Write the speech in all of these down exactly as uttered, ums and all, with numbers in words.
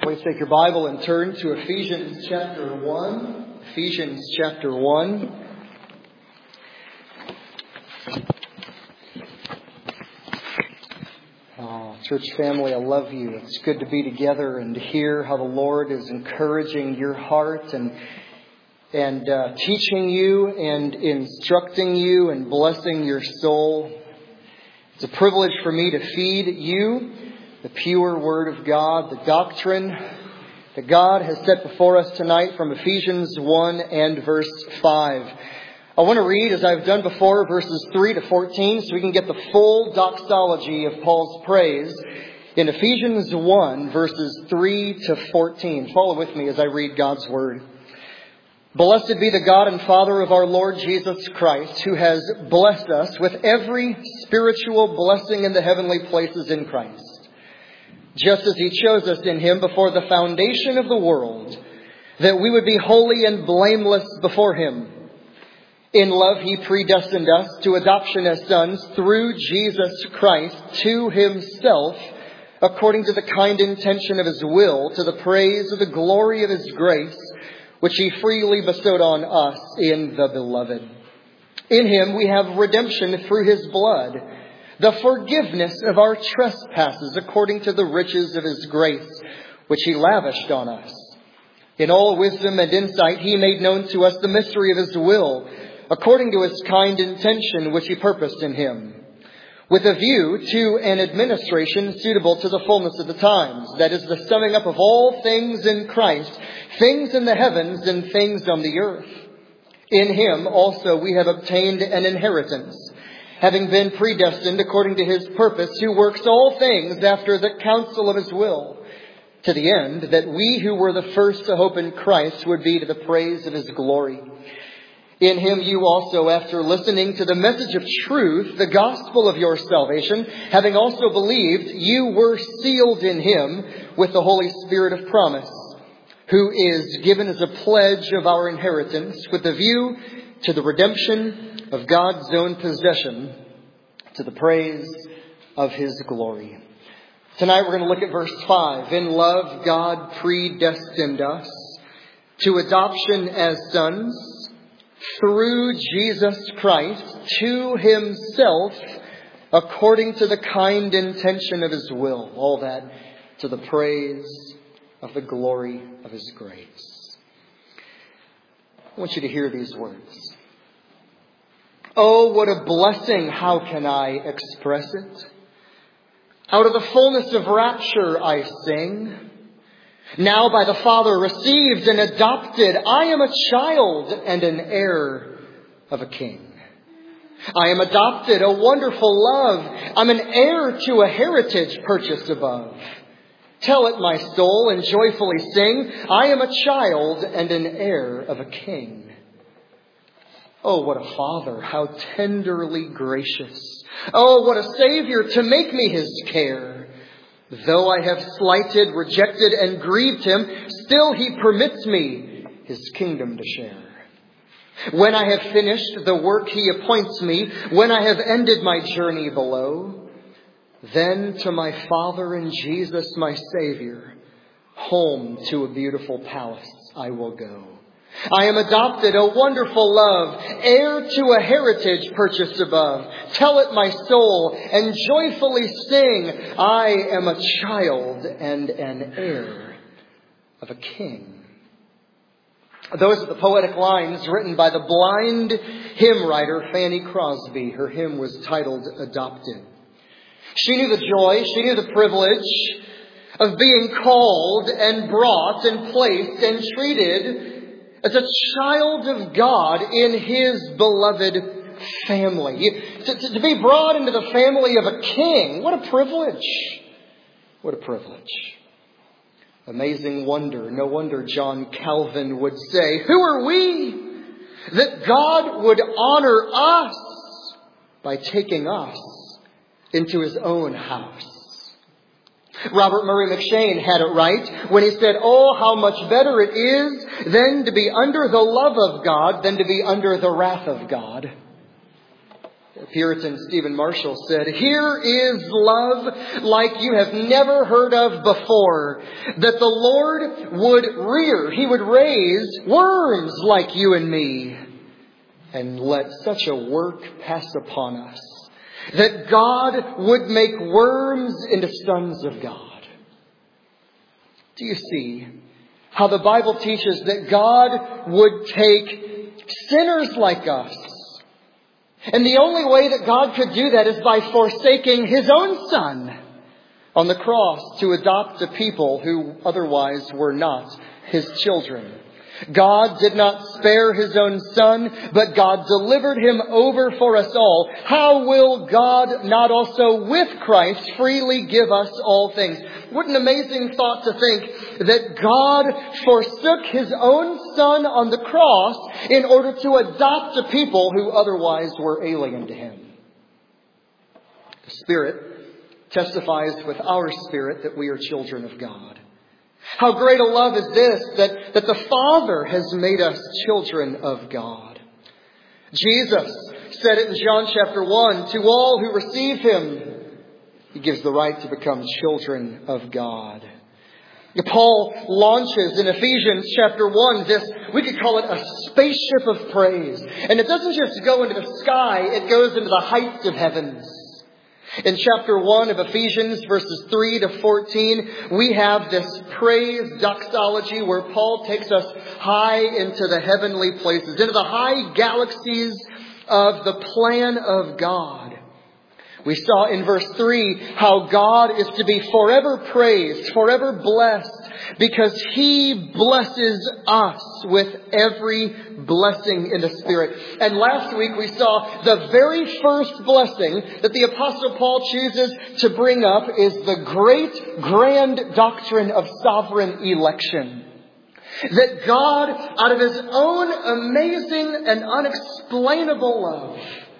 Please take your Bible and turn to Ephesians chapter one. Ephesians chapter one. Oh, church family, I love you. It's good to be together and to hear how the Lord is encouraging your heart and and uh, teaching you and instructing you and blessing your soul. It's a privilege for me to feed you the pure Word of God, the doctrine that God has set before us tonight from Ephesians one and verse five. I want to read, as I've done before, verses three to fourteen, so we can get the full doxology of Paul's praise in Ephesians one, verses three to fourteen. Follow with me as I read God's Word. Blessed be the God and Father of our Lord Jesus Christ, who has blessed us with every spiritual blessing in the heavenly places in Christ, just as He chose us in Him before the foundation of the world, that we would be holy and blameless before Him. In love He predestined us to adoption as sons through Jesus Christ to Himself, according to the kind intention of His will, to the praise of the glory of His grace, which He freely bestowed on us in the Beloved. In Him we have redemption through His blood, the forgiveness of our trespasses according to the riches of His grace, which He lavished on us. In all wisdom and insight He made known to us the mystery of His will, according to His kind intention which He purposed in Him, with a view to an administration suitable to the fullness of the times, that is, the summing up of all things in Christ, things in the heavens and things on the earth. In Him also we have obtained an inheritance, having been predestined according to His purpose, who works all things after the counsel of His will, to the end that we who were the first to hope in Christ would be to the praise of His glory. In Him you also, after listening to the message of truth, the gospel of your salvation, having also believed, you were sealed in Him with the Holy Spirit of promise, who is given as a pledge of our inheritance, with a view to the redemption of God's own possession, to the praise of His glory. Tonight we're going to look at verse five. In love, God predestined us to adoption as sons through Jesus Christ to Himself, according to the kind intention of His will. All that to the praise of the glory of His grace. I want you to hear these words. Oh, what a blessing! How can I express it? Out of the fullness of rapture I sing. Now by the Father received and adopted, I am a child and an heir of a king. I am adopted, a wonderful love. I'm an heir to a heritage purchased above. Tell it, my soul, and joyfully sing, I am a child and an heir of a king. Oh, what a Father, how tenderly gracious. Oh, what a Savior to make me His care. Though I have slighted, rejected, and grieved Him, still He permits me His kingdom to share. When I have finished the work He appoints me, when I have ended my journey below, then to my Father and Jesus, my Savior, home to a beautiful palace I will go. I am adopted, a wonderful love, heir to a heritage purchased above. Tell it, my soul, and joyfully sing, I am a child and an heir of a king. Those are the poetic lines written by the blind hymn writer Fanny Crosby. Her hymn was titled Adopted. She knew the joy, she knew the privilege of being called and brought and placed and treated as a child of God in His beloved family. To, to, to be brought into the family of a king. What a privilege. What a privilege. Amazing wonder. No wonder John Calvin would say, who are we that God would honor us by taking us into His own house? Robert Murray McCheyne had it right when he said, oh, how much better it is then to be under the love of God than to be under the wrath of God. Puritan Stephen Marshall said, "Here is love like you have never heard of before, that the Lord would rear, He would raise worms like you and me, and let such a work pass upon us, that God would make worms into sons of God." Do you see how the Bible teaches that God would take sinners like us? And the only way that God could do that is by forsaking His own Son on the cross to adopt a people who otherwise were not His children. God did not spare His own Son, but God delivered Him over for us all. How will God not also with Christ freely give us all things? What an amazing thought to think that God forsook His own Son on the cross in order to adopt a people who otherwise were alien to Him. The Spirit testifies with our spirit that we are children of God. How great a love is this, that, that the Father has made us children of God. Jesus said it in John chapter one, to all who receive Him, He gives the right to become children of God. Paul launches in Ephesians chapter one this, we could call it a spaceship of praise. And it doesn't just go into the sky, it goes into the heights of heavens. In chapter one of Ephesians, verses three to fourteen, we have this praise doxology where Paul takes us high into the heavenly places, into the high galaxies of the plan of God. We saw in verse three how God is to be forever praised, forever blessed, because He blesses us with every blessing in the Spirit. And last week we saw the very first blessing that the Apostle Paul chooses to bring up is the great, grand doctrine of sovereign election. That God, out of His own amazing and unexplainable love,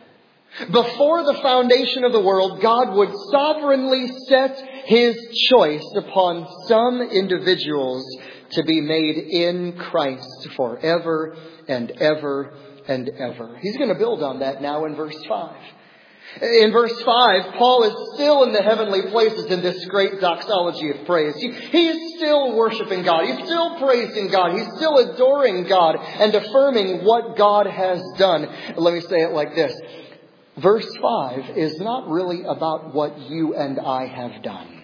before the foundation of the world, God would sovereignly set His choice upon some individuals to be made in Christ forever and ever and ever. He's going to build on that now in verse five. In verse five, Paul is still in the heavenly places in this great doxology of praise. He, he is still worshiping God. He's still praising God. He's still adoring God and affirming what God has done. Let me say it like this. Verse five is not really about what you and I have done.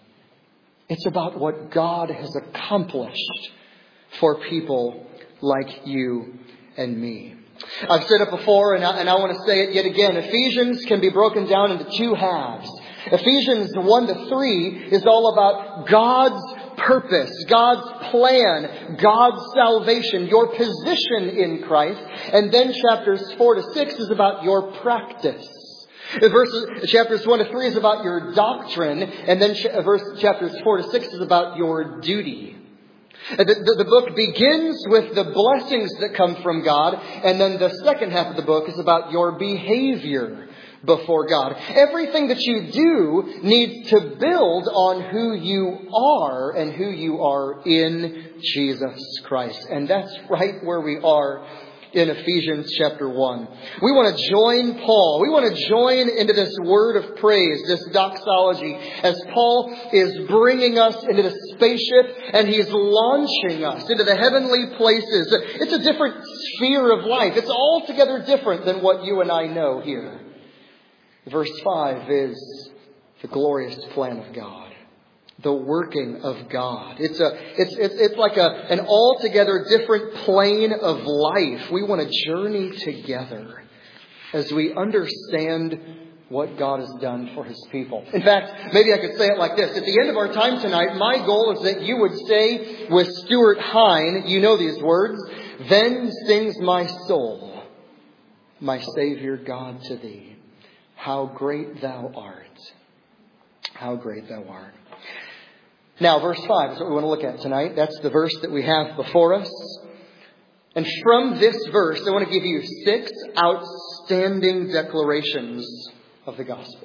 It's about what God has accomplished for people like you and me. I've said it before and I, and I want to say it yet again. Ephesians can be broken down into two halves. Ephesians one to three is all about God's purpose, God's plan, God's salvation, your position in Christ. And then chapters four to six is about your practice. Verses, chapters one to three is about your doctrine. And then verse, chapters four to six is about your duty. The, the, the book begins with the blessings that come from God. And then the second half of the book is about your behavior before God. Everything that you do needs to build on who you are and who you are in Jesus Christ. And that's right where we are in Ephesians chapter one. We want to join Paul. We want to join into this word of praise, this doxology, as Paul is bringing us into the spaceship and he's launching us into the heavenly places. It's a different sphere of life. It's altogether different than what you and I know here. Verse five is the glorious plan of God. The working of God. It's a, it's, it's, it's like a, an altogether different plane of life. We want to journey together as we understand what God has done for His people. In fact, maybe I could say it like this. At the end of our time tonight, my goal is that you would say with Stuart Hine, you know these words, "Then sings my soul, my Savior God to Thee. How great Thou art. How great Thou art." Now, verse five is what we want to look at tonight. That's the verse that we have before us. And from this verse, I want to give you six outstanding declarations of the gospel.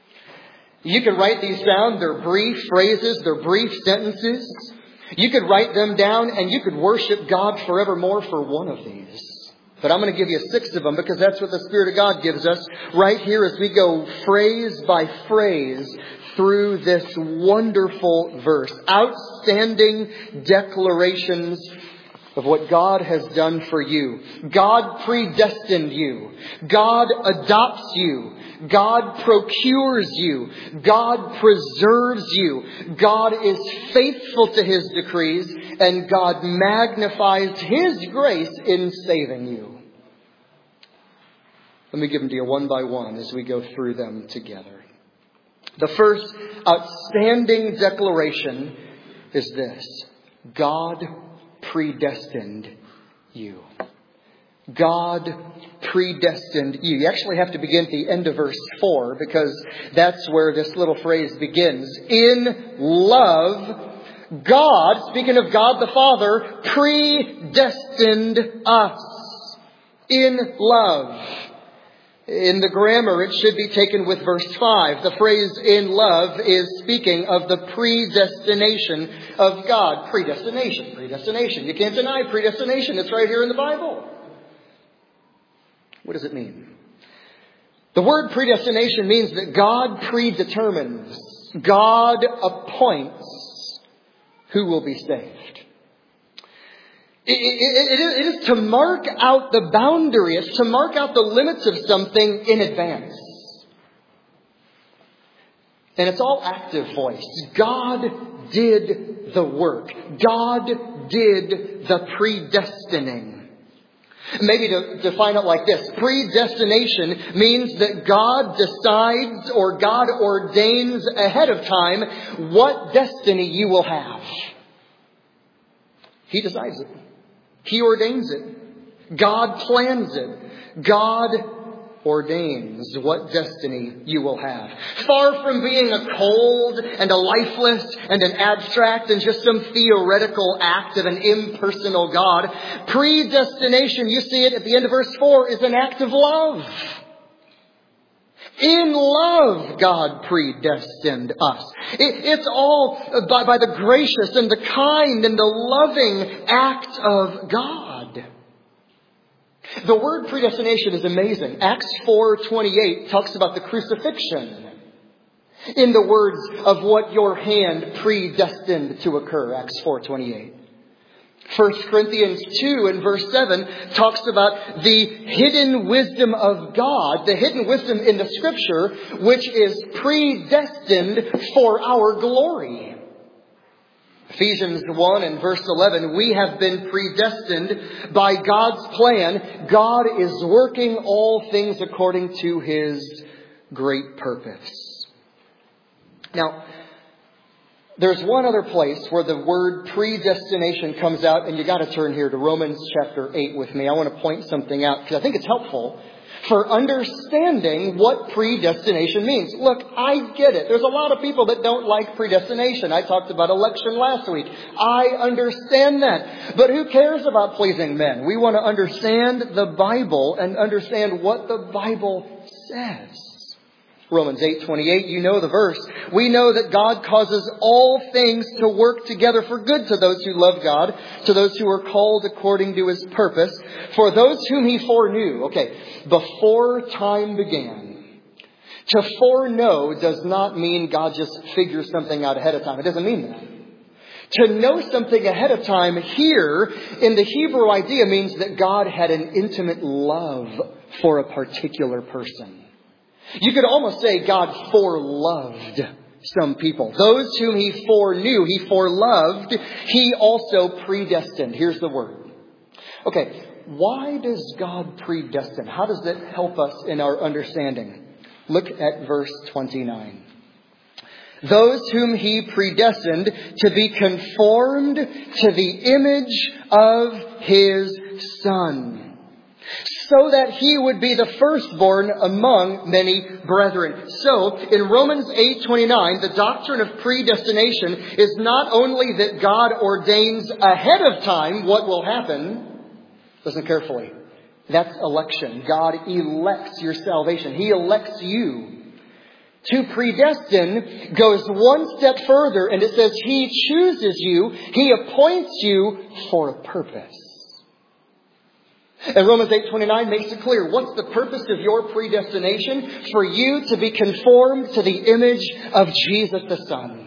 You can write these down. They're brief phrases. They're brief sentences. You could write them down and you could worship God forevermore for one of these. But I'm going to give you six of them because that's what the Spirit of God gives us right here as we go phrase by phrase through this wonderful verse. Outstanding declarations of what God has done for you. God predestined you. God adopts you. God procures you. God preserves you. God is faithful to His decrees, and God magnifies His grace in saving you. Let me give them to you one by one as we go through them together. The first outstanding declaration is this: God predestined you. God predestined you. You actually have to begin at the end of verse four because that's where this little phrase begins. In love, God, speaking of God the Father, predestined us. In love. In the grammar, it should be taken with verse five. The phrase in love is speaking of the predestination of God. Predestination, predestination. You can't deny predestination. It's right here in the Bible. What does it mean? The word predestination means that God predetermines, God appoints who will be saved. It, it, it, it is to mark out the boundary. It's to mark out the limits of something in advance. And it's all active voice. God did the work. God did the predestining. Maybe to, to find out like this. Predestination means that God decides or God ordains ahead of time what destiny you will have. He decides it. He ordains it. God plans it. God ordains what destiny you will have. Far from being a cold and a lifeless and an abstract and just some theoretical act of an impersonal God, predestination, you see it at the end of verse four, is an act of love. In love, God predestined us. It, it's all by, by the gracious and the kind and the loving act of God. The word predestination is amazing. Acts four twenty-eight talks about the crucifixion in the words of what your hand predestined to occur. Acts four twenty-eight. First Corinthians two and verse seven talks about the hidden wisdom of God, the hidden wisdom in the Scripture, which is predestined for our glory. Ephesians one and verse eleven, we have been predestined by God's plan. God is working all things according to His great purpose. Now, there's one other place where the word predestination comes out, and you got to turn here to Romans chapter eight with me. I want to point something out because I think it's helpful for understanding what predestination means. Look, I get it. There's a lot of people that don't like predestination. I talked about election last week. I understand that. But who cares about pleasing men? We want to understand the Bible and understand what the Bible says. Romans eight twenty-eight, you know the verse. We know that God causes all things to work together for good to those who love God, to those who are called according to His purpose. For those whom He foreknew, okay, before time began. To foreknow does not mean God just figures something out ahead of time. It doesn't mean that. To know something ahead of time here in the Hebrew idea means that God had an intimate love for a particular person. You could almost say God foreloved some people. Those whom He foreknew, He foreloved, He also predestined. Here's the word. Okay, why does God predestine? How does that help us in our understanding? Look at verse twenty-nine. Those whom He predestined to be conformed to the image of His Son, so that He would be the firstborn among many brethren. So, in Romans eight twenty-nine, the doctrine of predestination is not only that God ordains ahead of time what will happen. Listen carefully. That's election. God elects your salvation. He elects you. To predestine goes one step further, and it says He chooses you. He appoints you for a purpose. And Romans eight twenty-nine makes it clear. What's the purpose of your predestination? For you to be conformed to the image of Jesus the Son.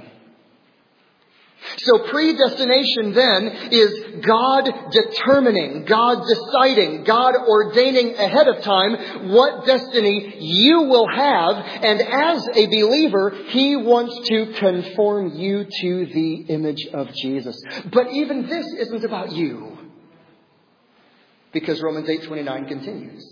So predestination then is God determining, God deciding, God ordaining ahead of time what destiny you will have. And as a believer, He wants to conform you to the image of Jesus. But even this isn't about you. Because Romans eight twenty-nine continues.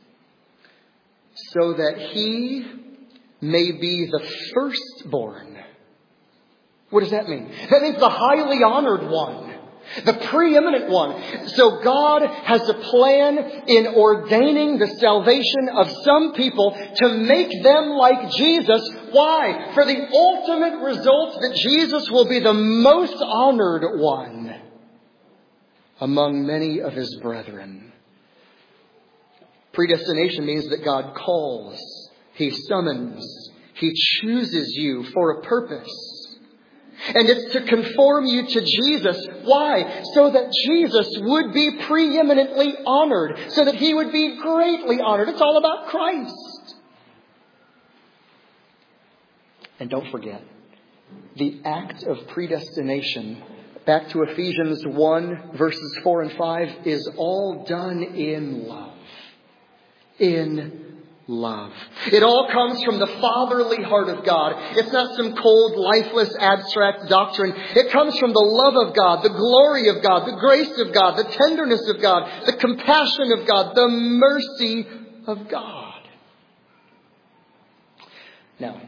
So that He may be the firstborn. What does that mean? That means the highly honored one. The preeminent one. So God has a plan in ordaining the salvation of some people to make them like Jesus. Why? For the ultimate result that Jesus will be the most honored one among many of His brethren. Predestination means that God calls, He summons, He chooses you for a purpose. And it's to conform you to Jesus. Why? So that Jesus would be preeminently honored. So that He would be greatly honored. It's all about Christ. And don't forget, the act of predestination, back to Ephesians one, verses four and five, is all done in love. In love. It all comes from the fatherly heart of God. It's not some cold, lifeless, abstract doctrine. It comes from the love of God, the glory of God, the grace of God, the tenderness of God, the compassion of God, the mercy of God. Now,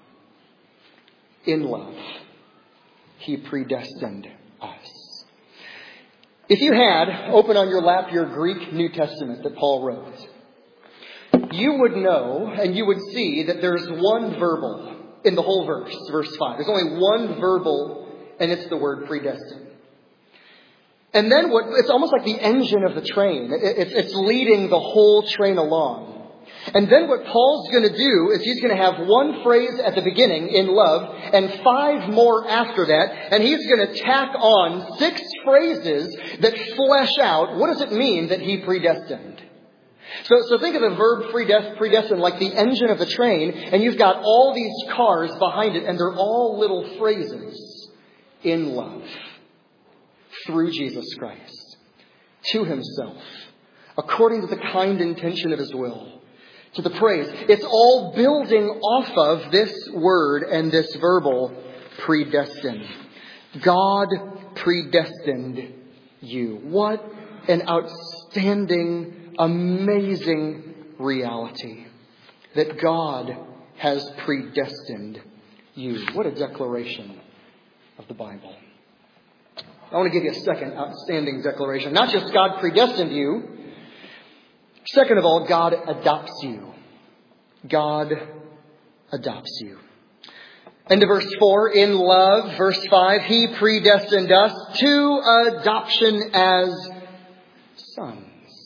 in love, He predestined us. If you had, open on your lap your Greek New Testament that Paul wrote, you would know and you would see that there's one verbal in the whole verse, verse five. There's only one verbal, and it's the word predestined. And then what? It's almost like the engine of the train. It's, it's leading the whole train along. And then what Paul's going to do is he's going to have one phrase at the beginning, in love, and five more after that. And he's going to tack on six phrases that flesh out what does it mean that He predestined. So, so think of the verb predestined like the engine of the train, and you've got all these cars behind it, and they're all little phrases. In love. Through Jesus Christ. To Himself. According to the kind intention of His will. To the praise. It's all building off of this word and this verbal predestined. God predestined you. What an outstanding, amazing reality that God has predestined you. What a declaration of the Bible. I want to give you a second outstanding declaration. Not just God predestined you. Second of all, God adopts you. God adopts you. Into verse four, in love, verse five, He predestined us to adoption as sons.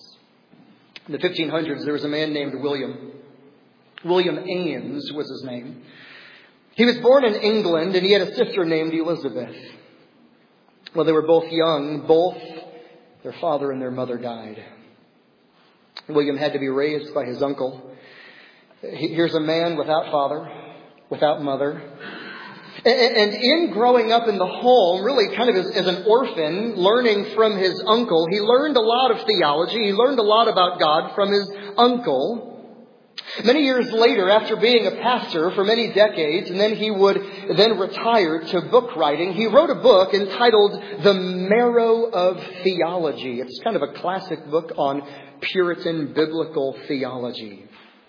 In the fifteen hundreds, there was a man named William. William Ames was his name. He was born in England, and he had a sister named Elizabeth. Well, they were both young. Both their father and their mother died. William had to be raised by his uncle. Here's a man without father, without mother. And in growing up in the home, really kind of as, as an orphan, learning from his uncle, he learned a lot of theology. He learned a lot about God from his uncle. Many years later, after being a pastor for many decades, and then he would then retire to book writing, he wrote a book entitled The Marrow of Theology. It's kind of a classic book on Puritan biblical theology.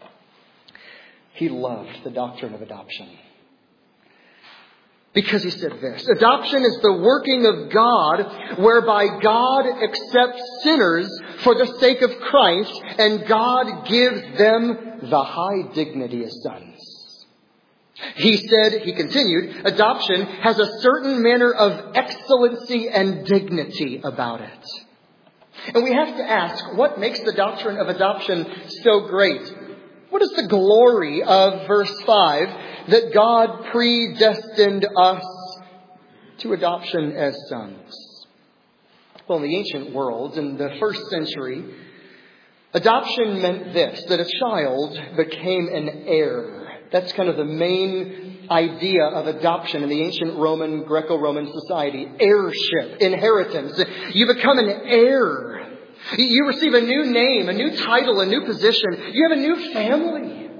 He loved the doctrine of adoption. Because he said this, adoption is the working of God whereby God accepts sinners for the sake of Christ and God gives them the high dignity as sons. He said, he continued, adoption has a certain manner of excellency and dignity about it. And we have to ask, what makes the doctrine of adoption so great? What is the glory of verse five? That God predestined us to adoption as sons. Well, in the ancient world, in the first century, Adoption meant this, that a child became an heir. That's kind of the main idea of adoption in the ancient Roman, Greco-Roman society. Heirship, inheritance. You become an heir. You receive a new name, a new title, a new position. You have a new family.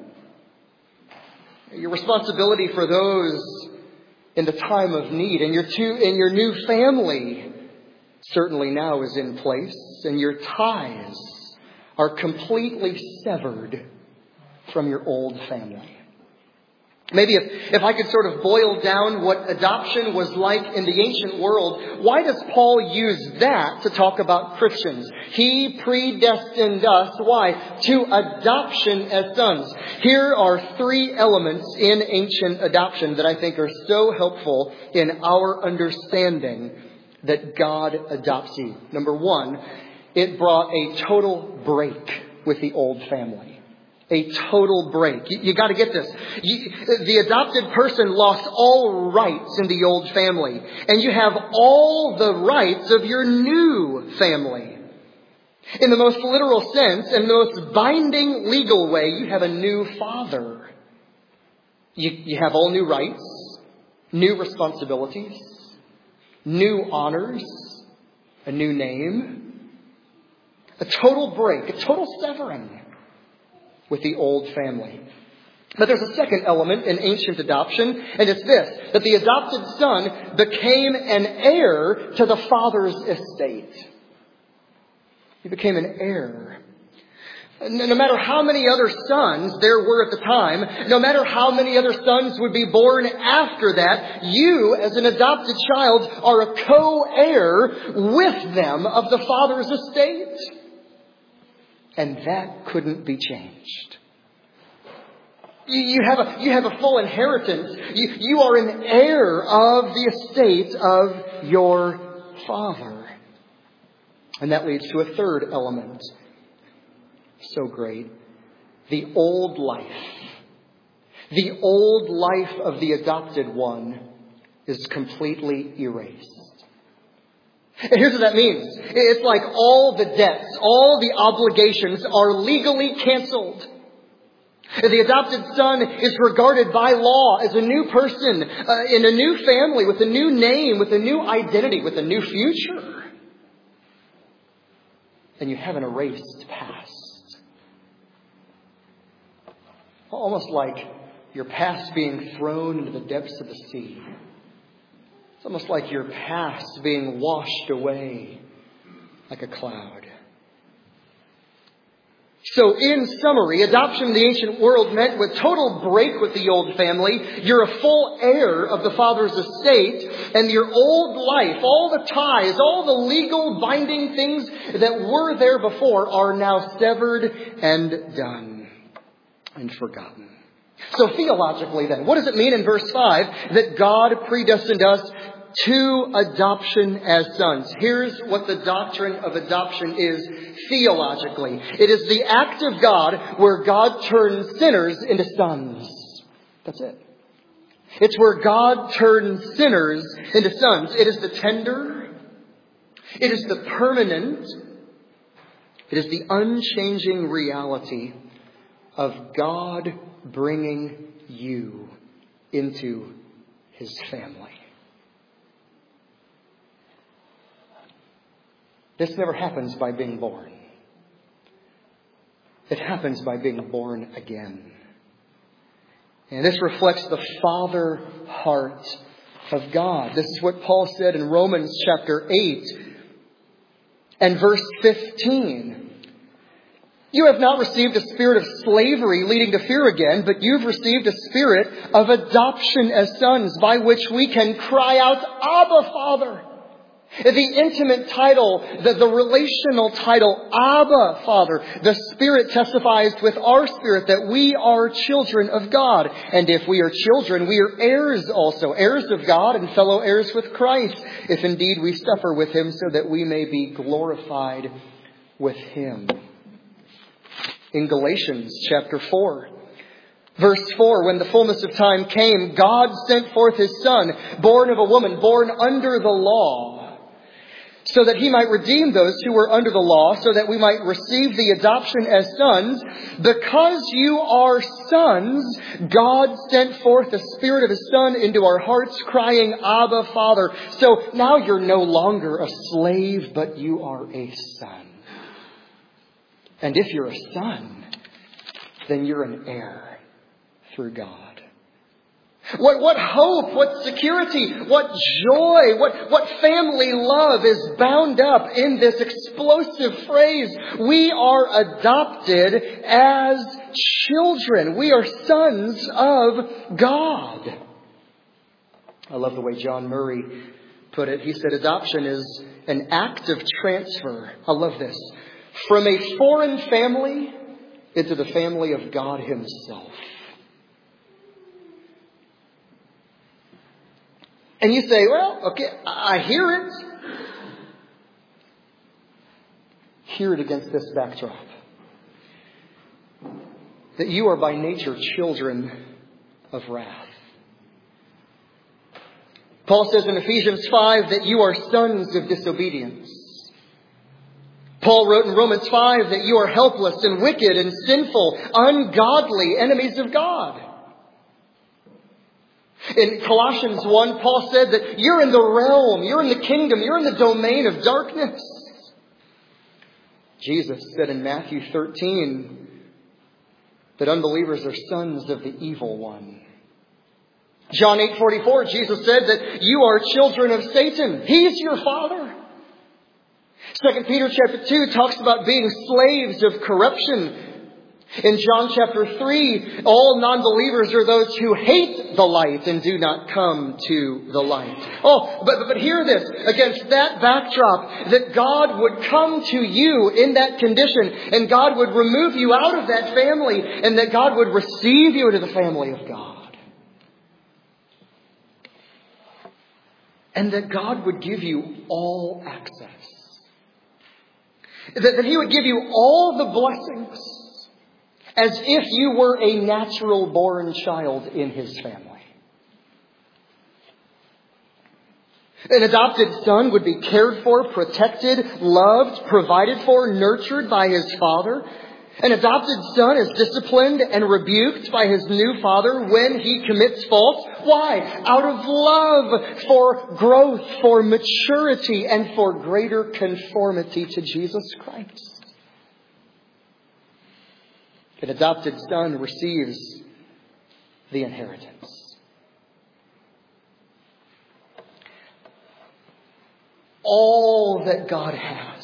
Your responsibility for those in the time of need and your two, and your new family certainly now is in place, and your ties are completely severed from your old family. Maybe if, if I could sort of boil down what adoption was like in the ancient world, why does Paul use that to talk about Christians? He predestined us, why? To adoption as sons. Here are three elements in ancient adoption that I think are so helpful in our understanding that God adopts you. Number one, it brought a total break with the old family. A total break. You, you got to get this. You, the adopted person lost all rights in the old family. And you have all the rights of your new family. In the most literal sense and the most binding legal way, you have a new father. You, you have all new rights, new responsibilities, new honors, a new name. A total break, a total severing with the old family. But there's a second element in ancient adoption, and it's this, that the adopted son became an heir to the father's estate. He became an heir. No matter how many other sons there were at the time, no matter how many other sons would be born after that, you, as an adopted child, are a co-heir with them of the father's estate. And that couldn't be changed. You, you, have a, you have a full inheritance. You, you are an heir of the estate of your father. And that leads to a third element. So great. The old life. The old life of the adopted one is completely erased. And here's what that means. It's like all the debts, all the obligations are legally canceled. The adopted son is regarded by law as a new person, uh, in a new family, with a new name, with a new identity, with a new future. And you have an erased past. Almost like your past being thrown into the depths of the sea. It's almost like your past being washed away like a cloud. So in summary, adoption in the ancient world meant with total break with the old family. You're a full heir of the father's estate, and your old life, all the ties, all the legal binding things that were there before are now severed and done and forgotten. So theologically then, what does it mean in verse five that God predestined us to adoption as sons? Here's what the doctrine of adoption is theologically. It is the act of God where God turns sinners into sons. That's it. It's where God turns sinners into sons. It is the tender. It is the permanent. It is the unchanging reality of God bringing you into His family. This never happens by being born. It happens by being born again. And this reflects the Father heart of God. This is what Paul said in Romans chapter eight and verse fifteen. You have not received a spirit of slavery leading to fear again, but you've received a spirit of adoption as sons, by which we can cry out, Abba, Father. The intimate title, the, the relational title, Abba, Father. The Spirit testifies with our spirit that we are children of God. And if we are children, we are heirs also, heirs of God and fellow heirs with Christ, if indeed we suffer with Him, so that we may be glorified with Him. In Galatians chapter four, verse four, when the fullness of time came, God sent forth His Son, born of a woman, born under the law, so that he might redeem those who were under the law, so that we might receive the adoption as sons. Because you are sons, God sent forth the Spirit of His Son into our hearts, crying, Abba, Father. So now you're no longer a slave, but you are a son. And if you're a son, then you're an heir through God. What, what hope, what security, what joy, what, what family love is bound up in this explosive phrase. We are adopted as children. We are sons of God. I love the way John Murray put it. He said adoption is an act of transfer. I love this. From a foreign family into the family of God Himself. And you say, well, okay, I hear it. Hear it against this backdrop. That you are by nature children of wrath. Paul says in Ephesians five that you are sons of disobedience. Paul wrote in Romans five that you are helpless and wicked and sinful, ungodly enemies of God. In Colossians one, Paul said that you're in the realm, you're in the kingdom, you're in the domain of darkness. Jesus said in Matthew thirteen that unbelievers are sons of the evil one. John eight forty-four, Jesus said that you are children of Satan. He's your father. Second Peter chapter two talks about being slaves of corruption. In John chapter three, all non-believers are those who hate the light and do not come to the light. Oh, but, but hear this. Against that backdrop, that God would come to you in that condition, and God would remove you out of that family, and that God would receive you into the family of God. And that God would give you all access. That, that He would give you all the blessings as if you were a natural born child in His family. An adopted son would be cared for, protected, loved, provided for, nurtured by his father. An adopted son is disciplined and rebuked by his new father when he commits faults. Why? Out of love for growth, for maturity, and for greater conformity to Jesus Christ. An adopted son receives the inheritance. All that God has.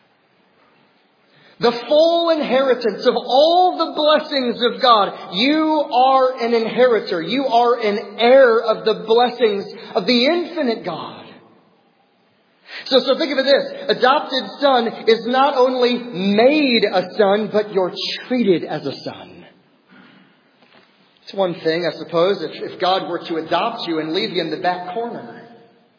The full inheritance of all the blessings of God. You are an inheritor. You are an heir of the blessings of the infinite God. So, so think of it this. Adopted son is not only made a son, but you're treated as a son. It's one thing, I suppose, if, if God were to adopt you and leave you in the back corner.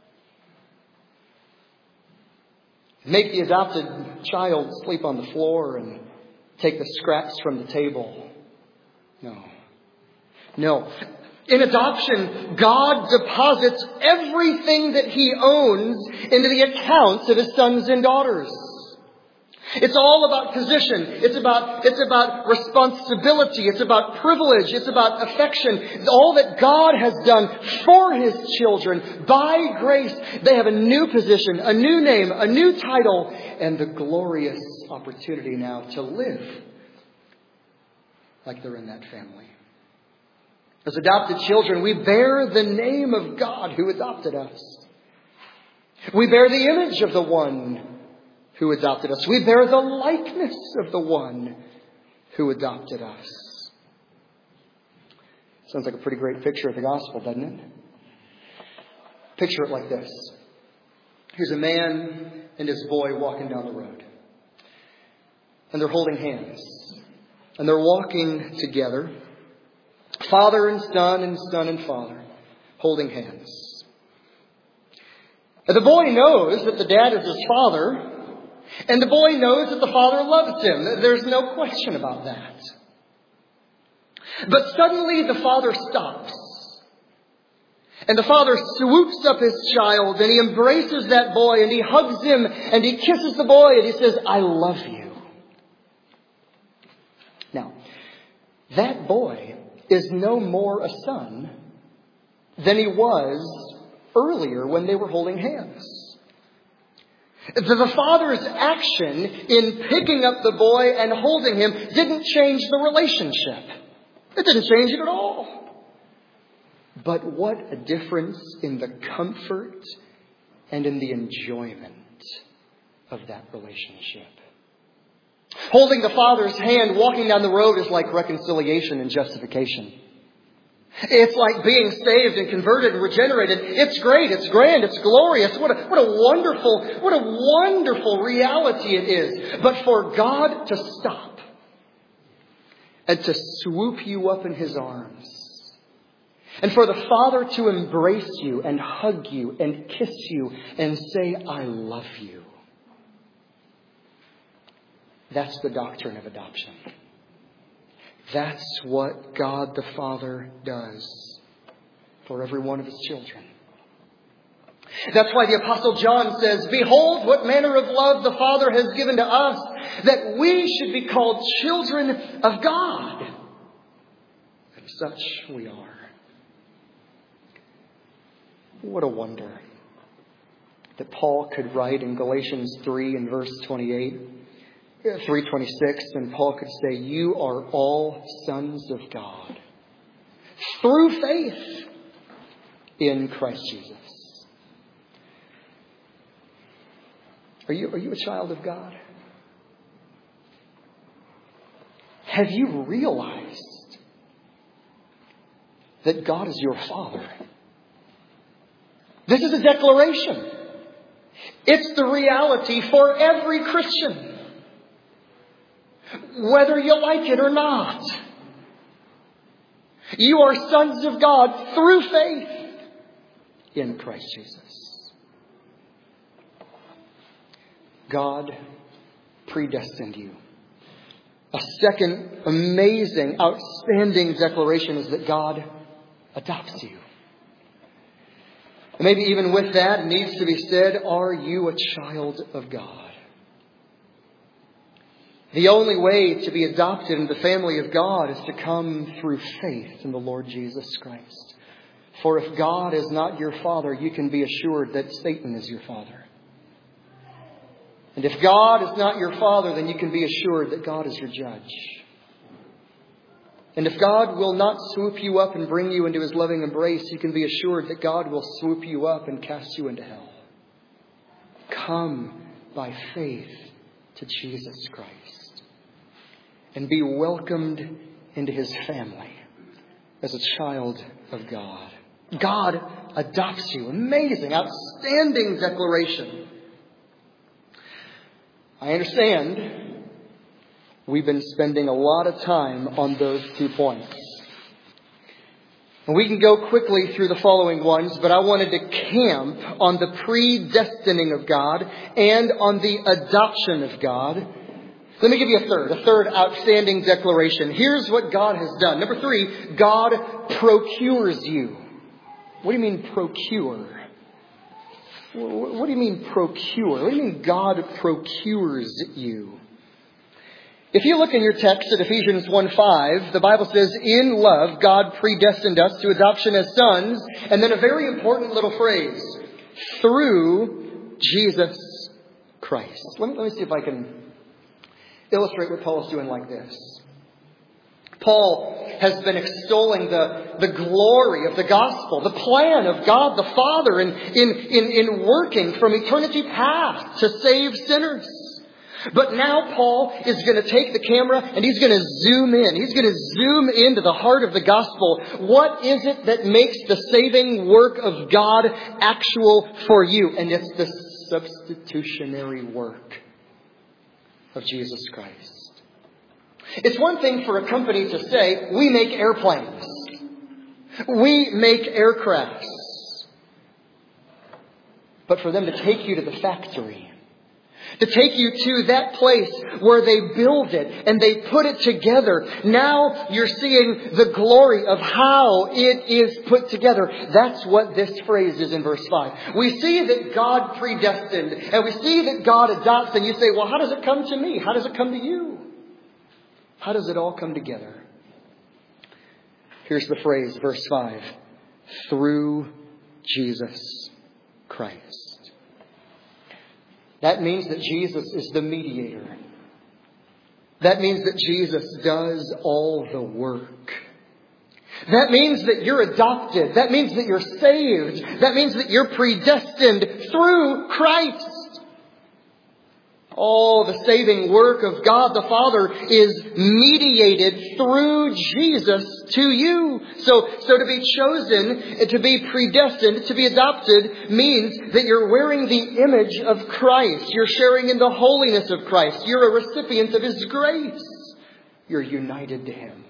Make the adopted child sleep on the floor and take the scraps from the table. No. No. In adoption, God deposits everything that He owns into the accounts of His sons and daughters. It's all about position. It's about, it's about responsibility. It's about privilege. It's about affection. It's all that God has done for His children by grace. They have a new position, a new name, a new title, and the glorious opportunity now to live like they're in that family. As adopted children, we bear the name of God who adopted us. We bear the image of the one who adopted us. We bear the likeness of the one who adopted us. Sounds like a pretty great picture of the gospel, doesn't it? Picture it like this. Here's a man and his boy walking down the road. And they're holding hands. And they're walking together. Father and son and son and father holding hands. And the boy knows that the dad is his father. And the boy knows that the father loves him. There's no question about that. But suddenly the father stops. And the father swoops up his child and he embraces that boy and he hugs him and he kisses the boy and he says, I love you. Now, that boy is no more a son than he was earlier when they were holding hands. The father's action in picking up the boy and holding him didn't change the relationship. It didn't change it at all. But what a difference in the comfort and in the enjoyment of that relationship. Holding the father's hand, walking down the road is like reconciliation and justification. It's like being saved and converted and regenerated. It's great. It's grand. It's glorious. What a, what a wonderful, what a wonderful reality it is. But for God to stop and to swoop you up in His arms, and for the Father to embrace you and hug you and kiss you and say, I love you. That's the doctrine of adoption. That's what God the Father does for every one of His children. That's why the Apostle John says, behold, what manner of love the Father has given to us, that we should be called children of God. And such we are. What a wonder that Paul could write in Galatians three and verse twenty-eight, three twenty-six, and Paul could say, you are all sons of God through faith in Christ Jesus. Are you, are you a child of God? Have you realized that God is your Father? This is a declaration. It's the reality for every Christian, whether you like it or not. You are sons of God through faith in Christ Jesus. God predestined you. A second amazing, outstanding declaration is that God adopts you. And maybe even with that, it needs to be said, are you a child of God? The only way to be adopted into the family of God is to come through faith in the Lord Jesus Christ. For if God is not your Father, you can be assured that Satan is your father. And if God is not your Father, then you can be assured that God is your judge. And if God will not swoop you up and bring you into His loving embrace, you can be assured that God will swoop you up and cast you into hell. Come by faith to Jesus Christ and be welcomed into His family as a child of God. God adopts you. Amazing, outstanding declaration. I understand we've been spending a lot of time on those two points. And we can go quickly through the following ones, but I wanted to camp on the predestining of God and on the adoption of God. Let me give you a third, a third outstanding declaration. Here's what God has done. Number three, God procures you. What do you mean procure? What do you mean procure? What do you mean God procures you? If you look in your text at Ephesians one five, the Bible says, in love, God predestined us to adoption as sons. And then a very important little phrase, through Jesus Christ. Let me, let me see if I can illustrate what Paul is doing like this. Paul has been extolling the, the glory of the gospel, the plan of God the Father in, in, in, in working from eternity past to save sinners. But now Paul is going to take the camera and he's going to zoom in. He's going to zoom into the heart of the gospel. What is it that makes the saving work of God actual for you? And it's the substitutionary work of Jesus Christ. It's one thing for a company to say, we make airplanes. We make aircrafts. But for them to take you to the factory, To take you to that place where they build it and they put it together. Now you're seeing the glory of how it is put together. That's what this phrase is in verse five. We see that God predestined and we see that God adopts, and you say, well, how does it come to me? How does it come to you? How does it all come together? Here's the phrase, verse five. Through Jesus Christ. That means that Jesus is the mediator. That means that Jesus does all the work. That means that you're adopted. That means that you're saved. That means that you're predestined through Christ. All the saving work of God the Father is mediated through Jesus to you. So, so to be chosen, to be predestined, to be adopted means that you're wearing the image of Christ. You're sharing in the holiness of Christ. You're a recipient of His grace. You're united to Him.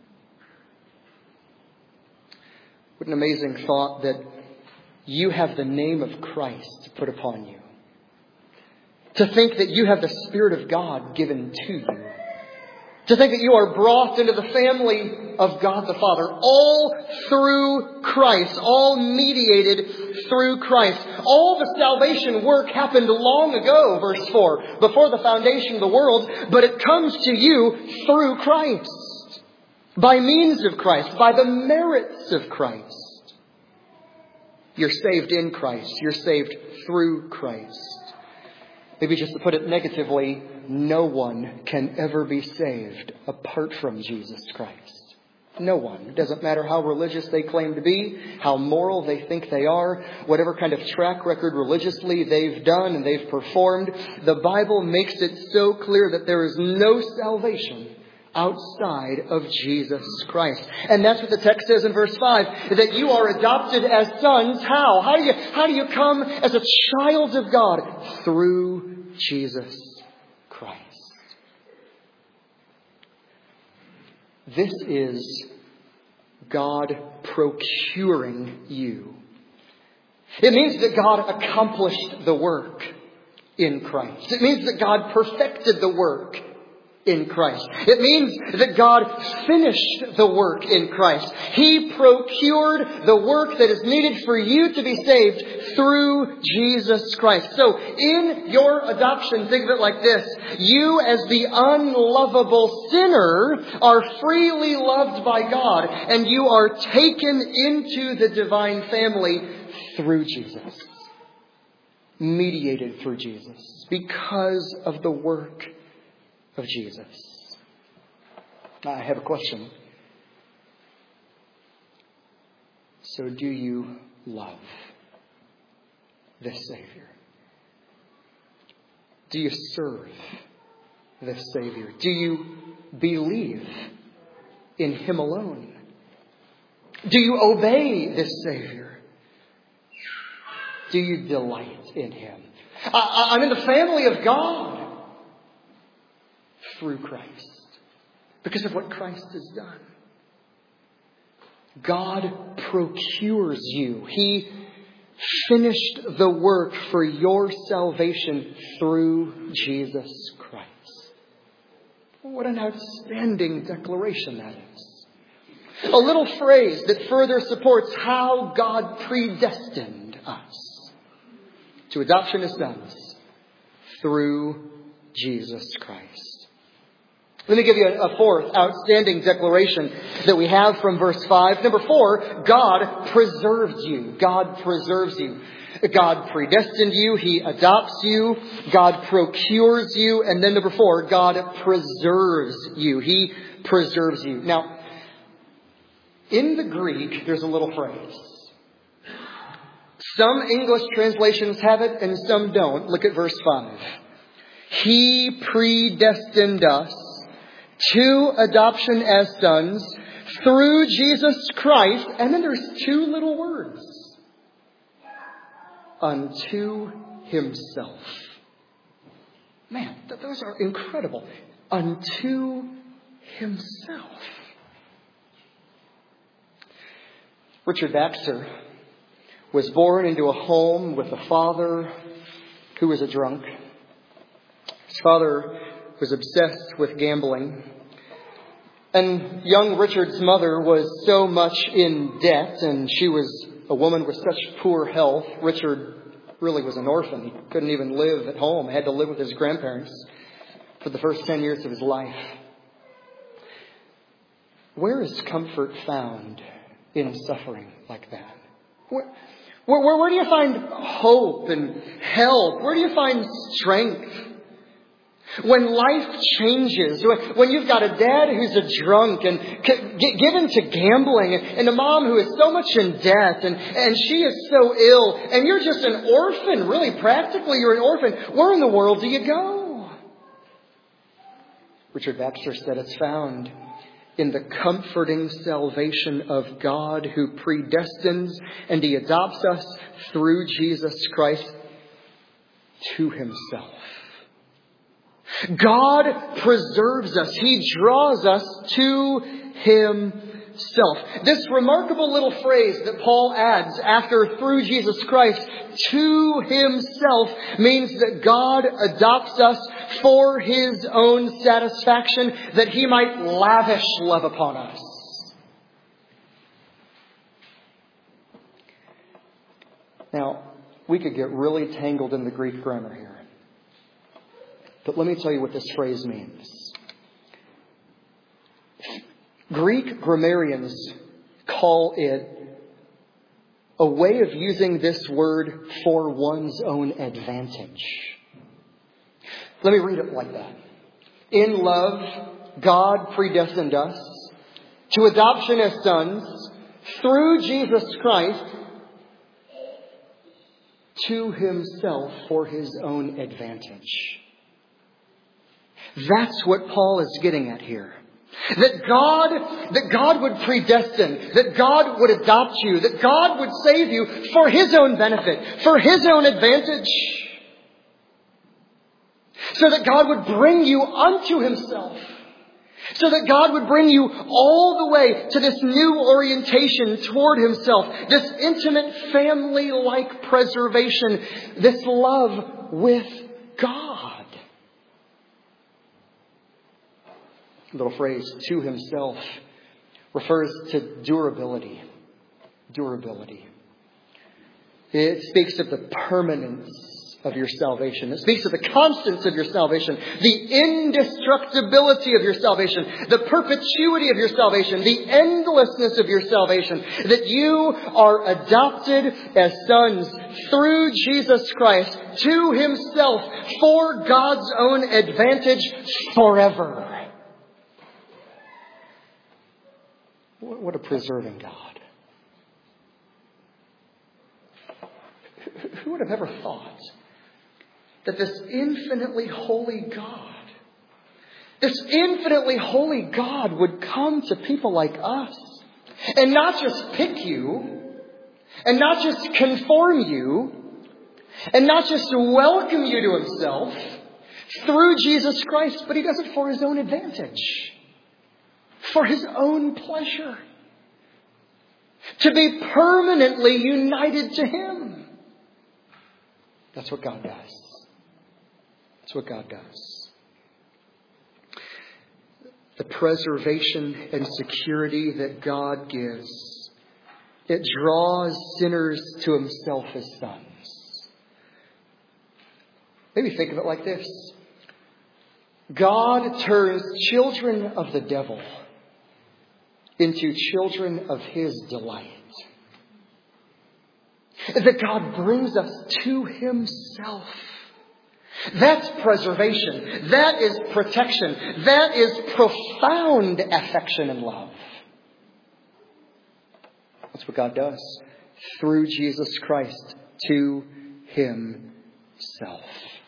What an amazing thought that you have the name of Christ put upon you. To think that you have the Spirit of God given to you. To think that you are brought into the family of God the Father. All through Christ. All mediated through Christ. All the salvation work happened long ago, verse four. Before the foundation of the world. But it comes to you through Christ. By means of Christ. By the merits of Christ. You're saved in Christ. You're saved through Christ. Maybe just to put it negatively, no one can ever be saved apart from Jesus Christ. No one. It doesn't matter how religious they claim to be, how moral they think they are, whatever kind of track record religiously they've done and they've performed. The Bible makes it so clear that there is no salvation outside of Jesus Christ. And that's what the text says in verse five, that you are adopted as sons. How? How do you, how do you come as a child of God? Through Jesus Christ. This is God procuring you. It means that God accomplished the work in Christ. It means that God perfected the work in Christ. It means that God finished the work in Christ. He procured the work that is needed for you to be saved through Jesus Christ. So in your adoption, think of it like this. You as the unlovable sinner are freely loved by God, and you are taken into the divine family through Jesus. Mediated through Jesus. Because of the work of Jesus. I have a question. So do you love this Savior? Do you serve this Savior? Do you believe in Him alone? Do you obey this Savior? Do you delight in Him? I, I'm in the family of God. Through Christ. Because of what Christ has done. God procures you. He finished the work for your salvation through Jesus Christ. What an outstanding declaration that is. A little phrase that further supports how God predestined us to adoption as sons through Jesus Christ. Let me give you a fourth outstanding declaration that we have from verse five. Number four, God preserves you. God preserves you. God predestined you. He adopts you. God procures you. And then number four, God preserves you. He preserves you. Now, in the Greek, there's a little phrase. Some English translations have it and some don't. Look at verse five. He predestined us to adoption as sons through Jesus Christ. And then there's two little words. Unto Himself. Man, th- those are incredible. Unto Himself. Richard Baxter was born into a home with a father who was a drunk. His father was obsessed with gambling. And young Richard's mother was so much in debt, and she was a woman with such poor health. Richard really was an orphan. He couldn't even live at home. He had to live with his grandparents for the first ten years of his life. Where is comfort found in suffering like that? Where, where, where do you find hope and help? Where do you find strength? When life changes, when you've got a dad who's a drunk and given to gambling, and a mom who is so much in debt, and, and she is so ill, and you're just an orphan, really practically you're an orphan, where in the world do you go? Richard Baxter said it's found in the comforting salvation of God who predestines and He adopts us through Jesus Christ to Himself. God preserves us. He draws us to Himself. This remarkable little phrase that Paul adds after through Jesus Christ to Himself means that God adopts us for His own satisfaction, that He might lavish love upon us. Now, we could get really tangled in the Greek grammar here. But let me tell you what this phrase means. Greek grammarians call it a way of using this word for one's own advantage. Let me read it like that. In love, God predestined us to adoption as sons through Jesus Christ to Himself for His own advantage. That's what Paul is getting at here. That God, that God would predestine, that God would adopt you, that God would save you for His own benefit, for His own advantage. So that God would bring you unto Himself. So that God would bring you all the way to this new orientation toward Himself. This intimate family-like preservation. This love with God. Little phrase, to Himself, refers to durability. Durability. It speaks of the permanence of your salvation. It speaks of the constance of your salvation, the indestructibility of your salvation, the perpetuity of your salvation, the endlessness of your salvation, that you are adopted as sons through Jesus Christ to Himself for God's own advantage forever. What a preserving God. Who would have ever thought that this infinitely holy God, this infinitely holy God would come to people like us and not just pick you and not just conform you and not just welcome you to Himself through Jesus Christ, but He does it for His own advantage. For His own pleasure. To be permanently united to Him. That's what God does. That's what God does. The preservation and security that God gives, it draws sinners to Himself as sons. Maybe think of it like this. God turns children of the devil into children of His delight. That God brings us to Himself. That's preservation. That is protection. That is profound affection and love. That's what God does through Jesus Christ to Himself.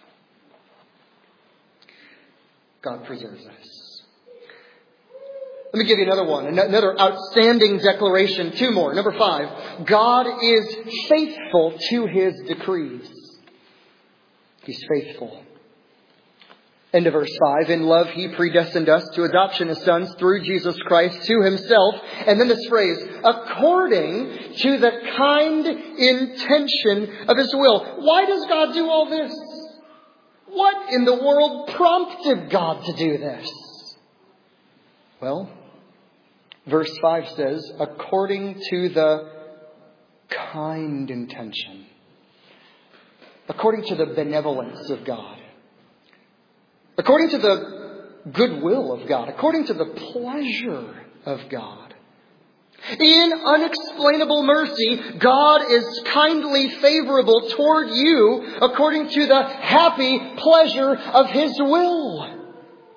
God preserves us. Let me give you another one, another outstanding declaration. Two more. Number five, God is faithful to His decrees. He's faithful. End of verse five. In love, He predestined us to adoption as sons through Jesus Christ to Himself. And then this phrase, according to the kind intention of His will. Why does God do all this? What in the world prompted God to do this? Well, verse five says, according to the kind intention, according to the benevolence of God, according to the goodwill of God, according to the pleasure of God. In unexplainable mercy, God is kindly favorable toward you according to the happy pleasure of His will.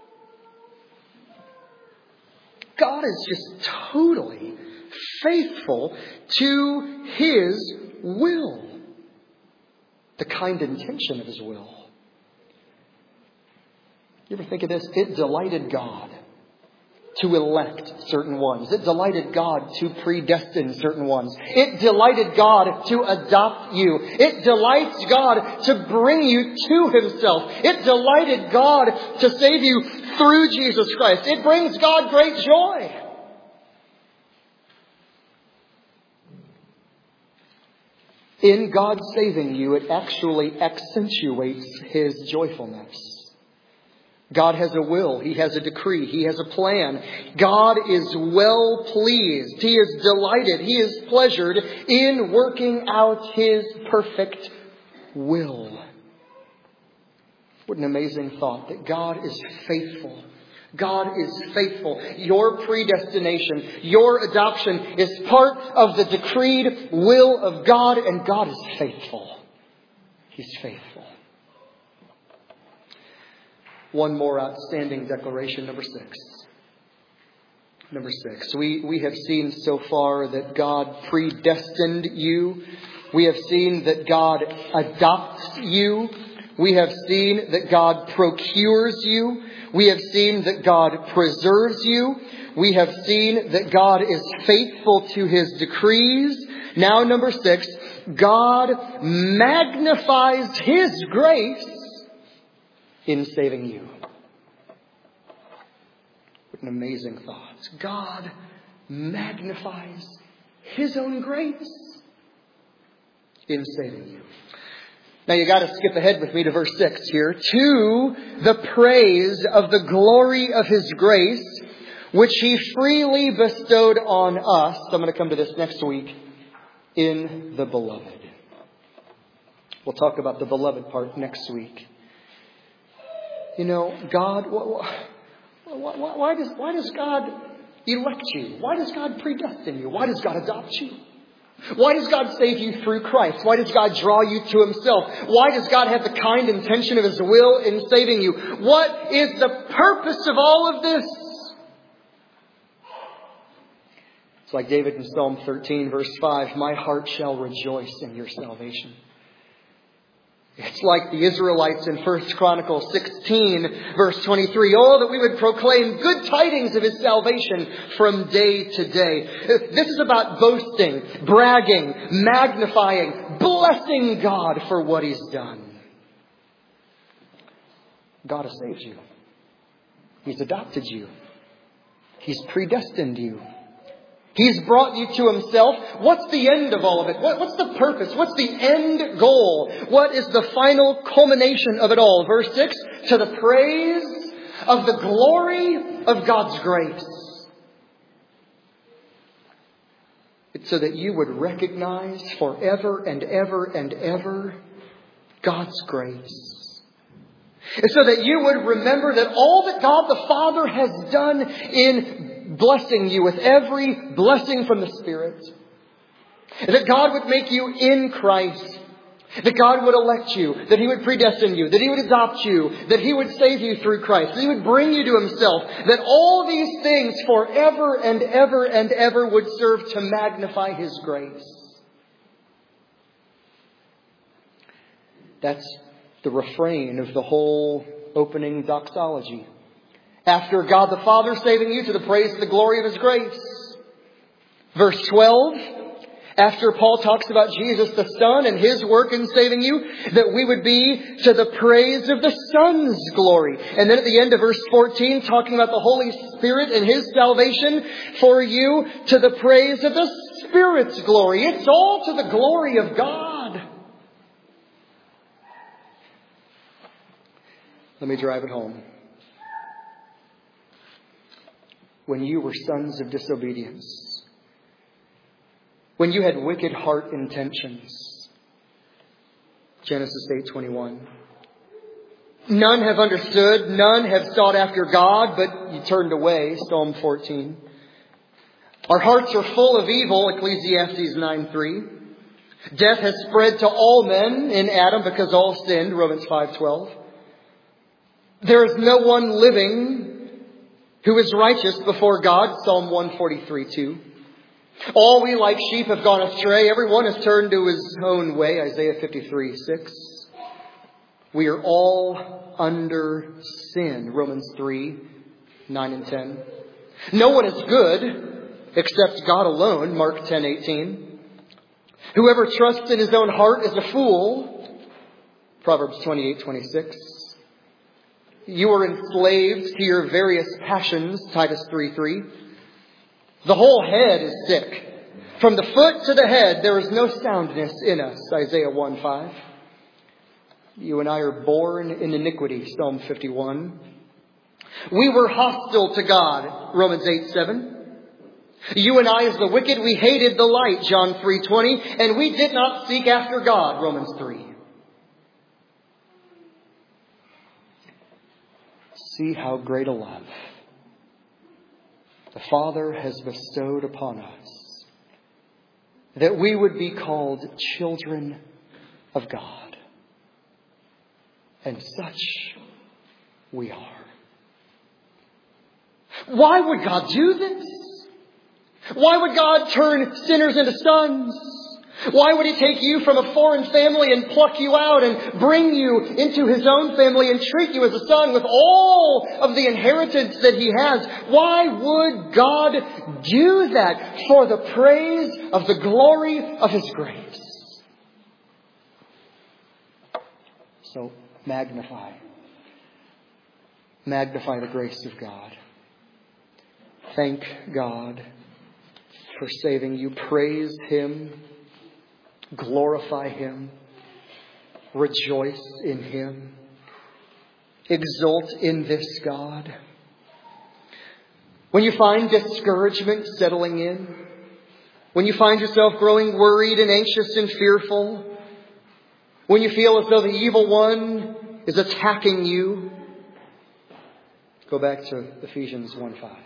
God is just totally faithful to His will. The kind intention of His will. You ever think of this? It delighted God to elect certain ones. It delighted God to predestine certain ones. It delighted God to adopt you. It delights God to bring you to Himself. It delighted God to save you through Jesus Christ. It brings God great joy. In God saving you, it actually accentuates His joyfulness. God has a will. He has a decree. He has a plan. God is well pleased. He is delighted. He is pleasured in working out His perfect will. What an amazing thought that God is faithful. God is faithful. Your predestination, your adoption is part of the decreed will of God, and God is faithful. He's faithful. One more outstanding declaration, number six. Number six. We, we have seen so far that God predestined you. We have seen that God adopts you. We have seen that God procures you. We have seen that God preserves you. We have seen that God is faithful to His decrees. Now, number six, God magnifies His grace in saving you. What an amazing thought. God magnifies His own grace in saving you. Now you got to skip ahead with me to verse six here. To the praise of the glory of His grace, which He freely bestowed on us. I'm going to come to this next week. In the beloved. We'll talk about the beloved part next week. You know, God, why, why, why, does, why does God elect you? Why does God predestine you? Why does God adopt you? Why does God save you through Christ? Why does God draw you to Himself? Why does God have the kind intention of His will in saving you? What is the purpose of all of this? It's like David in Psalm thirteen, verse five, my heart shall rejoice in your salvation. It's like the Israelites in First Chronicles sixteen, verse twenty-three. Oh, that we would proclaim good tidings of His salvation from day to day. This is about boasting, bragging, magnifying, blessing God for what He's done. God has saved you. He's adopted you. He's predestined you. He's brought you to Himself. What's the end of all of it? What, what's the purpose? What's the end goal? What is the final culmination of it all? Verse six, to the praise of the glory of God's grace. It's so that you would recognize forever and ever and ever God's grace. It's so that you would remember that all that God the Father has done in blessing you with every blessing from the Spirit. That God would make you in Christ. That God would elect you. That He would predestine you. That He would adopt you. That He would save you through Christ. That He would bring you to Himself. That all these things forever and ever and ever would serve to magnify His grace. That's the refrain of the whole opening doxology. After God the Father saving you, to the praise of the glory of His grace. Verse twelve, after Paul talks about Jesus the Son and His work in saving you, that we would be to the praise of the Son's glory. And then at the end of verse fourteen, talking about the Holy Spirit and His salvation for you, to the praise of the Spirit's glory. It's all to the glory of God. Let me drive it home. When you were sons of disobedience, when you had wicked heart intentions, Genesis eight twenty-one. None have understood, none have sought after God, but you turned away, Psalm fourteen. Our hearts are full of evil, Ecclesiastes nine three. Death has spread to all men in Adam because all sinned, Romans five twelve. There is no one living who is righteous before God, Psalm one forty-three two. All we like sheep have gone astray. Everyone has turned to his own way, Isaiah fifty-three six. We are all under sin, Romans three nine and ten. No one is good except God alone, Mark ten eighteen. Whoever trusts in his own heart is a fool, Proverbs twenty-eight twenty-six. You are enslaved to your various passions, Titus three three. The whole head is sick. From the foot to the head, there is no soundness in us, Isaiah one five. You and I are born in iniquity, Psalm fifty-one. We were hostile to God, Romans eight seven. You and I as the wicked, we hated the light, John three twenty. And we did not seek after God, Romans three. See how great a love the Father has bestowed upon us, that we would be called children of God. And such we are. Why would God do this? Why would God turn sinners into sons? Why would He take you from a foreign family and pluck you out and bring you into His own family and treat you as a son with all of the inheritance that He has? Why would God do that? For the praise of the glory of His grace. So magnify. Magnify the grace of God. Thank God for saving you. Praise Him. Glorify Him. Rejoice in Him. Exult in this God. When you find discouragement settling in, when you find yourself growing worried and anxious and fearful, when you feel as though the evil one is attacking you, go back to Ephesians one five.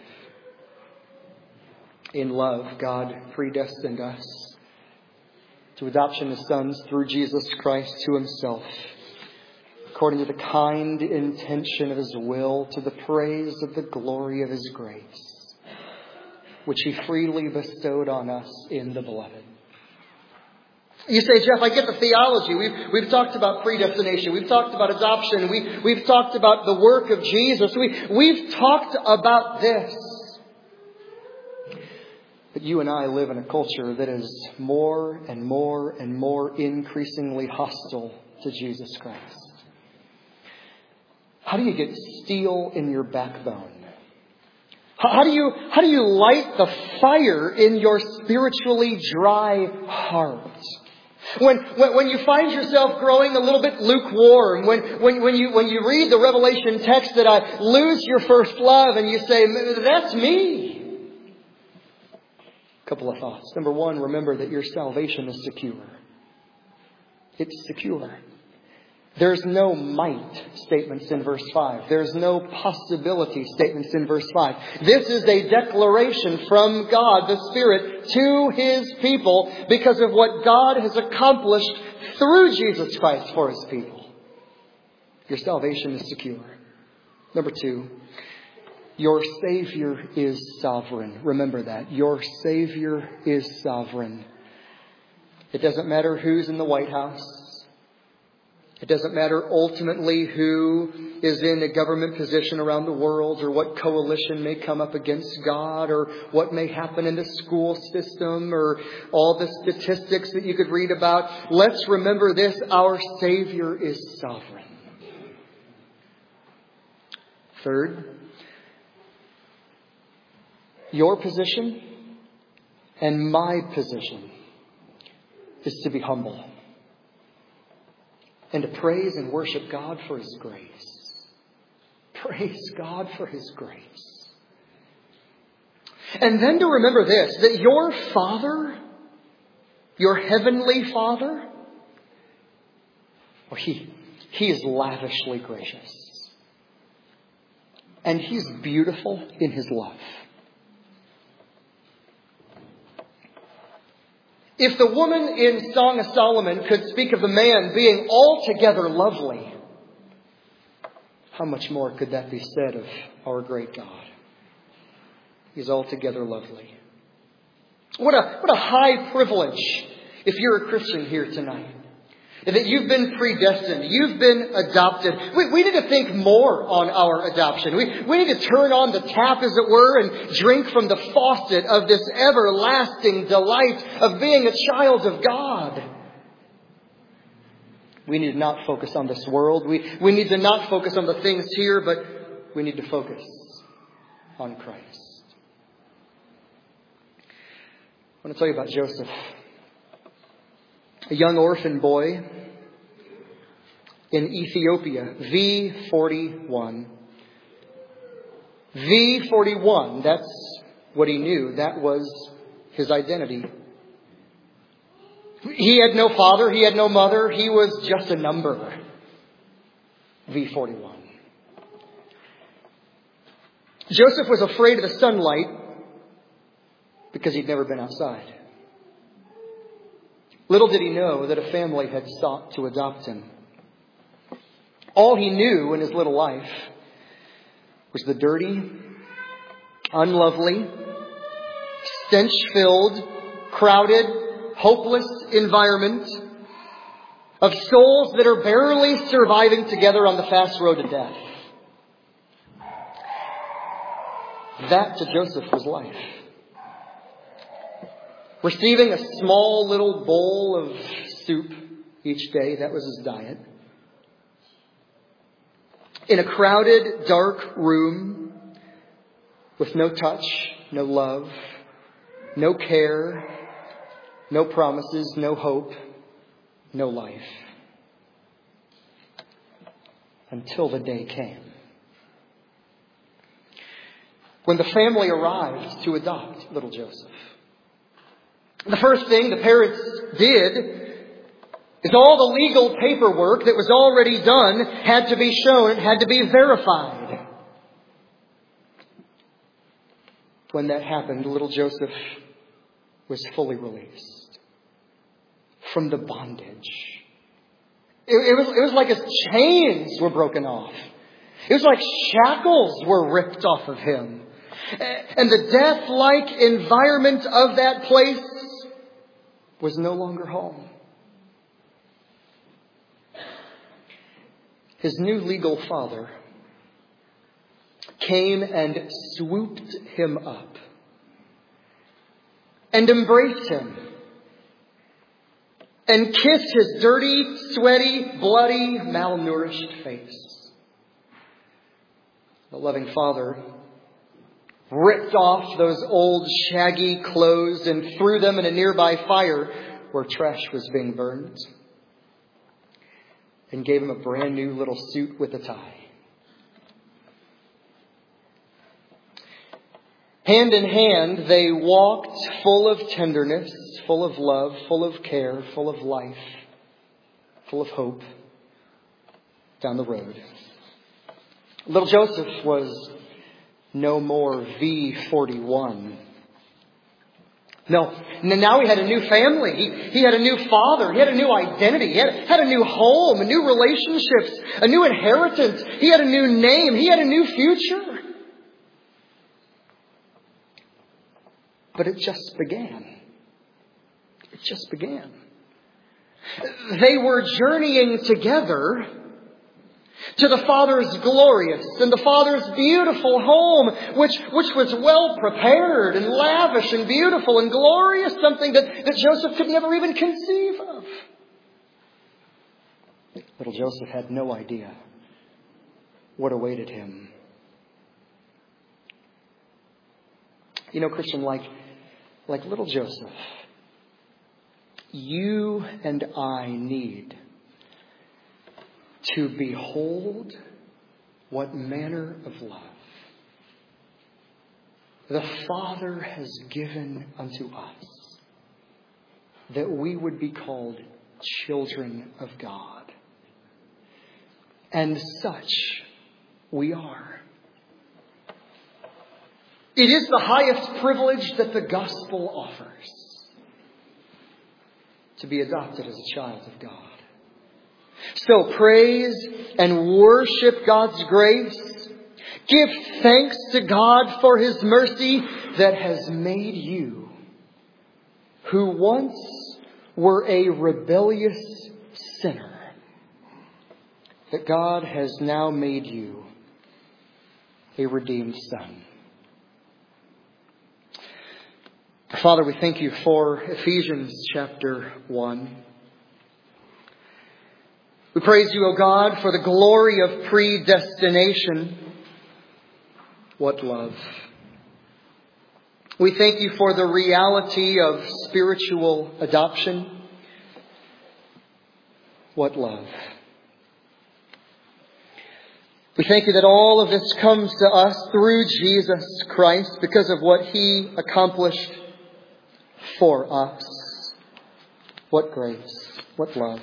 In love, God predestined us to adoption as sons through Jesus Christ to Himself, according to the kind intention of His will, to the praise of the glory of His grace, which He freely bestowed on us in the Beloved. You say, Jeff, I get the theology. We've, we've talked about predestination. We've talked about adoption. We, we've talked about the work of Jesus. We, we've talked about this. But you and I live in a culture that is more and more and more increasingly hostile to Jesus Christ. How do you get steel in your backbone? How do you, how do you light the fire in your spiritually dry heart? When, when, when you find yourself growing a little bit lukewarm, when, when, when, you, when you read the Revelation text that I lose your first love and you say, that's me. Couple of thoughts. Number one, remember that your salvation is secure. It's secure. There's no might statements in verse five. There's no possibility statements in verse five. This is a declaration from God, the Spirit, to His people because of what God has accomplished through Jesus Christ for His people. Your salvation is secure. Number two, your Savior is sovereign. Remember that. Your Savior is sovereign. It doesn't matter who's in the White House. It doesn't matter ultimately who is in a government position around the world or what coalition may come up against God or what may happen in the school system or all the statistics that you could read about. Let's remember this. Our Savior is sovereign. Third, your position and my position is to be humble and to praise and worship God for His grace. Praise God for His grace. And then to remember this, that your Father, your Heavenly Father, well, He, He is lavishly gracious. And He's beautiful in His love. If the woman in Song of Solomon could speak of the man being altogether lovely, how much more could that be said of our great God? He's altogether lovely. What a, what a high privilege if you're a Christian here tonight. That you've been predestined. You've been adopted. We, we need to think more on our adoption. We, we need to turn on the tap, as it were, and drink from the faucet of this everlasting delight of being a child of God. We need to not focus on this world. We, we need to not focus on the things here, but we need to focus on Christ. I want to tell you about Joseph. A young orphan boy in Ethiopia, V forty-one. V forty-one, that's what he knew. That was his identity. He had no father, he had no mother, he was just a number. V forty-one. Joseph was afraid of the sunlight because he'd never been outside. Little did he know that a family had sought to adopt him. All he knew in his little life was the dirty, unlovely, stench-filled, crowded, hopeless environment of souls that are barely surviving together on the fast road to death. That to Joseph was life. Receiving a small little bowl of soup each day, that was his diet. In a crowded, dark room with no touch, no love, no care, no promises, no hope, no life. Until the day came when the family arrived to adopt little Joseph. The first thing the parents did is all the legal paperwork that was already done had to be shown, it had to be verified. When that happened, little Joseph was fully released from the bondage. It, it was, it was like his chains were broken off. It was like shackles were ripped off of him. And the death-like environment of that place was no longer home. His new legal father came and swooped him up and embraced him and kissed his dirty, sweaty, bloody, malnourished face. The loving father ripped off those old shaggy clothes and threw them in a nearby fire where trash was being burned, and gave him a brand new little suit with a tie. Hand in hand, they walked full of tenderness, full of love, full of care, full of life, full of hope down the road. Little Joseph was no more V forty-one. No, now he had a new family. He, he had a new father. He had a new identity. He had, had a new home, a new relationships, a new inheritance. He had a new name. He had a new future. But it just began. It just began. They were journeying together to the Father's glorious and the Father's beautiful home, which, which was well prepared and lavish and beautiful and glorious, something that, that Joseph could never even conceive of. Little Joseph had no idea what awaited him. You know, Christian, like, like little Joseph, you and I need to behold what manner of love the Father has given unto us, that we would be called children of God. And such we are. It is the highest privilege that the gospel offers, to be adopted as a child of God. So praise and worship God's grace. Give thanks to God for His mercy that has made you, who once were a rebellious sinner, that God has now made you a redeemed son. Father, we thank you for Ephesians chapter one. We praise you, O God, for the glory of predestination. What love. We thank you for the reality of spiritual adoption. What love. We thank you that all of this comes to us through Jesus Christ because of what He accomplished for us. What grace. What love.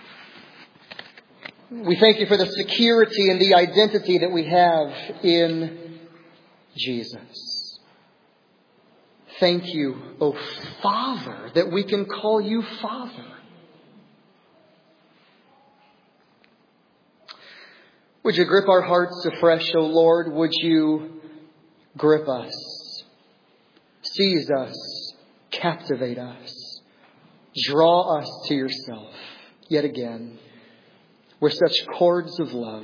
We thank you for the security and the identity that we have in Jesus. Thank you, O Father, that we can call you Father. Would you grip our hearts afresh, O Lord? Would you grip us, seize us, captivate us, draw us to yourself yet again with such cords of love.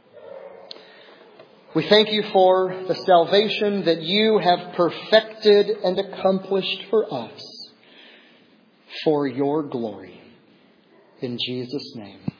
We thank you for the salvation that you have perfected and accomplished for us for your glory. In Jesus' name.